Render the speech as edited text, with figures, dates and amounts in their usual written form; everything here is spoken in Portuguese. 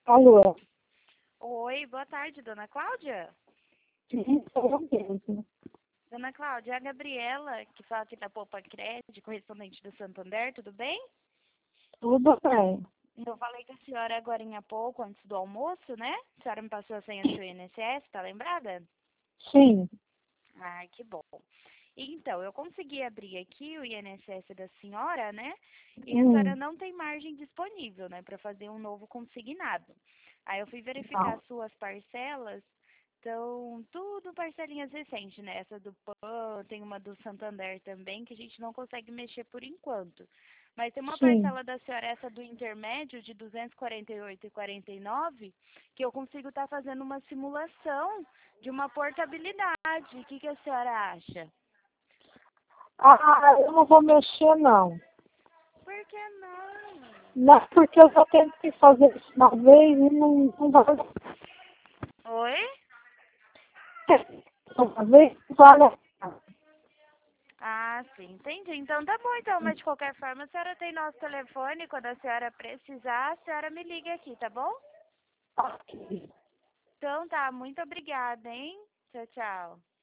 Alô? Oi, boa tarde, dona Cláudia. Sim, sou eu mesmo. Dona Cláudia, é a Gabriela, que fala aqui da Poupa Crédito, correspondente do Santander, tudo bem? Tudo bem. Eu falei com a senhora agora há pouco, antes do almoço, né? A senhora me passou a senha do seu INSS, tá lembrada? Sim. Ai, que bom. Então, eu consegui abrir aqui o INSS da senhora, né? E a senhora Hum, não tem margem disponível, né, para fazer um novo consignado. Aí eu fui verificar não. as suas parcelas, então, tudo parcelinhas recentes, né? Essa do PAN, tem uma do Santander também, que a gente não consegue mexer por enquanto. Mas tem uma Sim. parcela da senhora, essa do intermédio, de 248,49, que eu consigo estar fazendo uma simulação de uma portabilidade. O que a senhora acha? Ah, eu não vou mexer, não. Por que não? Não, porque eu já tentei fazer isso uma vez e não vale. Oi? Uma vez não vale. Ah, sim, entendi. Então tá bom, então, mas de qualquer forma a senhora tem nosso telefone, quando a senhora precisar, a senhora me liga aqui, tá bom? Ok. Então tá, muito obrigada, hein? Tchau, tchau.